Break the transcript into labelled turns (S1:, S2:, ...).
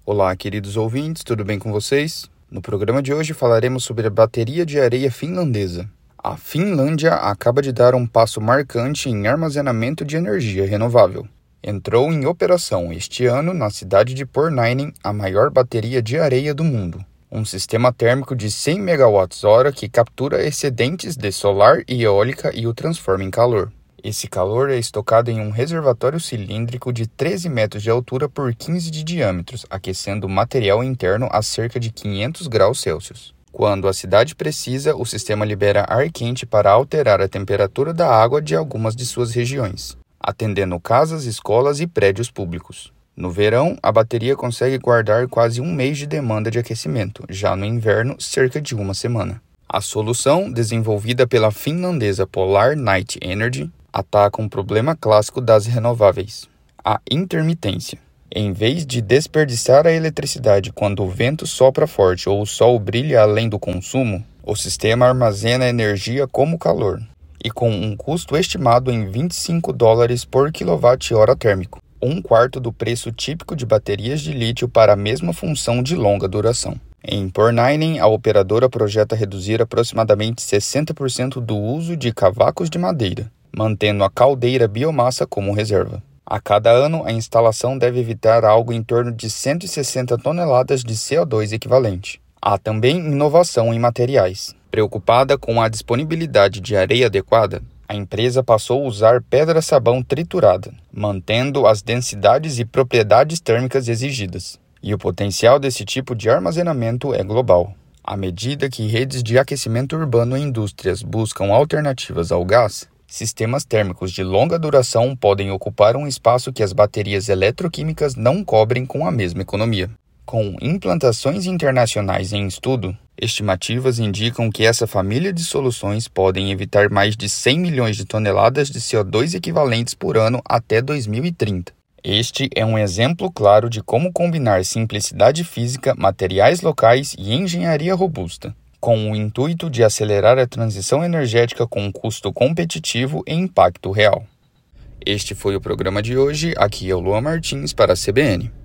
S1: Olá, queridos ouvintes, tudo bem com vocês? No programa de hoje falaremos sobre a bateria de areia finlandesa. A Finlândia acaba de dar um passo marcante em armazenamento de energia renovável. Entrou em operação este ano na cidade de Pornainen a maior bateria de areia do mundo. Um sistema térmico de 100 MWh que captura excedentes de solar e eólica e o transforma em calor. Esse calor é estocado em um reservatório cilíndrico de 13 metros de altura por 15 de diâmetros, aquecendo o material interno a cerca de 500 graus Celsius. Quando a cidade precisa, o sistema libera ar quente para alterar a temperatura da água de algumas de suas regiões, atendendo casas, escolas e prédios públicos. No verão, a bateria consegue guardar quase um mês de demanda de aquecimento, já no inverno, cerca de uma semana. A solução, desenvolvida pela finlandesa Polar Night Energy, ataca um problema clássico das renováveis, a intermitência. Em vez de desperdiçar a eletricidade quando o vento sopra forte ou o sol brilha além do consumo, o sistema armazena energia como calor, e com um custo estimado em $25 por kWh térmico, um quarto do preço típico de baterias de lítio para a mesma função de longa duração. Em Pornainen, a operadora projeta reduzir aproximadamente 60% do uso de cavacos de madeira, mantendo a caldeira biomassa como reserva. A cada ano, a instalação deve evitar algo em torno de 160 toneladas de CO2 equivalente. Há também inovação em materiais. Preocupada com a disponibilidade de areia adequada, a empresa passou a usar pedra-sabão triturada, mantendo as densidades e propriedades térmicas exigidas. E o potencial desse tipo de armazenamento é global. À medida que redes de aquecimento urbano e indústrias buscam alternativas ao gás, sistemas térmicos de longa duração podem ocupar um espaço que as baterias eletroquímicas não cobrem com a mesma economia. Com implantações internacionais em estudo, estimativas indicam que essa família de soluções podem evitar mais de 100 milhões de toneladas de CO2 equivalentes por ano até 2030. Este é um exemplo claro de como combinar simplicidade física, materiais locais e engenharia robusta, com o intuito de acelerar a transição energética com um custo competitivo e impacto real. Este foi o programa de hoje. Aqui é o Luan Martins para a CBN.